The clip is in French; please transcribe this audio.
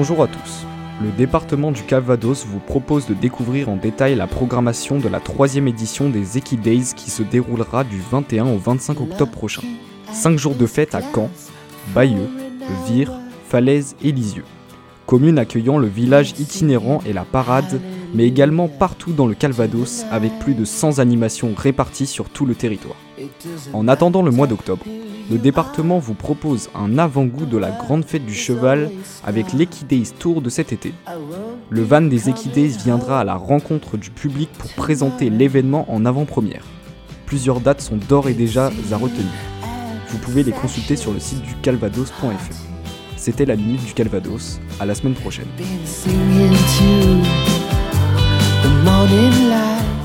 Bonjour à tous. Le département du Calvados vous propose de découvrir en détail la programmation de la 3e édition des Equidays qui se déroulera du 21 au 25 octobre prochain. 5 jours de fête à Caen, Bayeux, Vire, Falaise et Lisieux. Communes accueillant le village itinérant et la parade, mais également partout dans le Calvados avec plus de 100 animations réparties sur tout le territoire. En attendant le mois d'octobre, le département vous propose un avant-goût de la grande fête du cheval avec l'Equidays Tour de cet été. Le van des Equidays viendra à la rencontre du public pour présenter l'événement en avant-première. Plusieurs dates sont d'ores et déjà à retenir. Vous pouvez les consulter sur le site du calvados.fr. C'était la Minute du Calvados, à la semaine prochaine.